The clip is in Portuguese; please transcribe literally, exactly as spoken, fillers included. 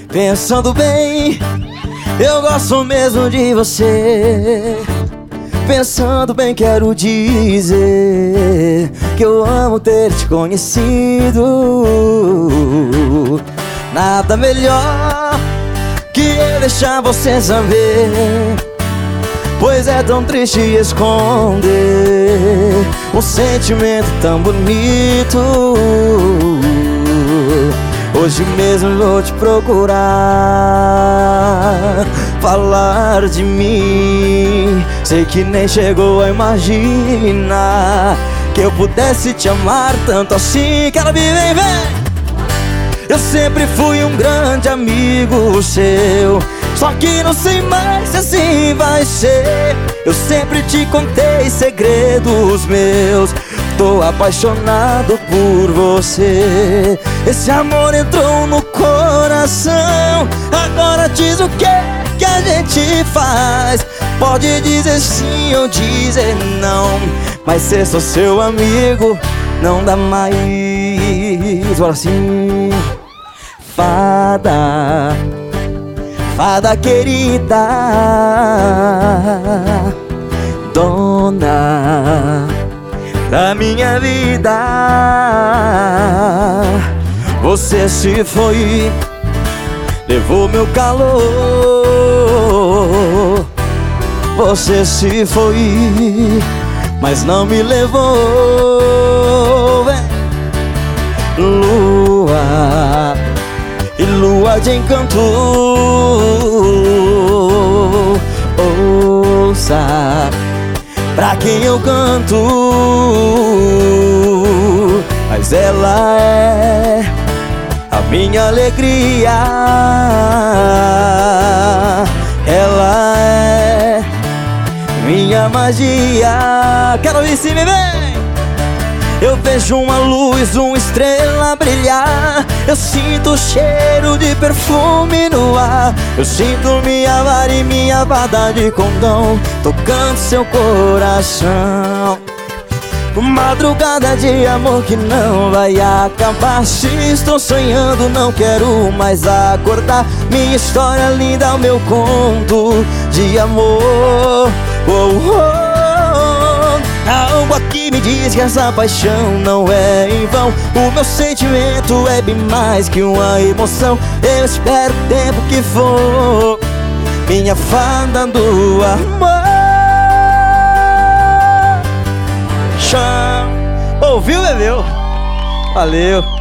Pensando bem, eu gosto mesmo de você. Pensando bem, quero dizer que eu amo ter te conhecido. Nada melhor que eu deixar você saber, pois é tão triste esconder um sentimento tão bonito. Hoje mesmo vou te procurar, falar de mim. Sei que nem chegou a imaginar que eu pudesse te amar tanto assim. Quero vir, vem, vem. Eu sempre fui um grande amigo seu, só que não sei mais se assim vai ser. Eu sempre te contei segredos meus, tô apaixonado por você. Esse amor entrou no coração, agora diz o que que a gente faz. Pode dizer sim ou dizer não, mas ser só seu amigo não dá mais. Bora sim. Fada, fada querida, dona da minha vida, você se foi, levou meu calor. Você se foi, mas não me levou. Vem. Lua e lua de encanto, ouça pra quem eu canto. Mas ela é a minha alegria, ela é minha magia. Quero ir se me ver. Eu vejo uma luz, uma estrela brilhar. Eu sinto o cheiro de perfume no ar. Eu sinto minha vara e minha vada de condão tocando seu coração. Madrugada de amor que não vai acabar. Se estou sonhando, não quero mais acordar. Minha história linda é o meu conto de amor. Oh, oh. Algo aqui me diz que essa paixão não é em vão. O meu sentimento é bem mais que uma emoção. Eu espero o tempo que for, minha fada do amor. Chão. Ouviu, bebeu? Valeu.